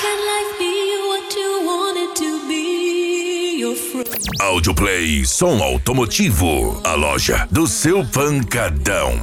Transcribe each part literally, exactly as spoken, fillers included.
Audioplay Som Automotivo, a loja do seu pancadão.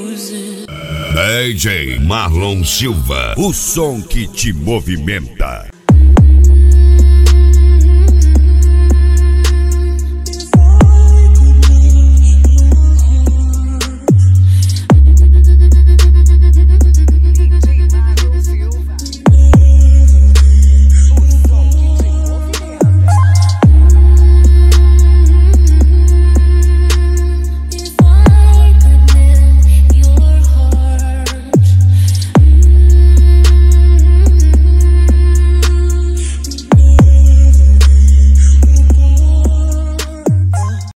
D J Marlon Silva, o som que te movimenta.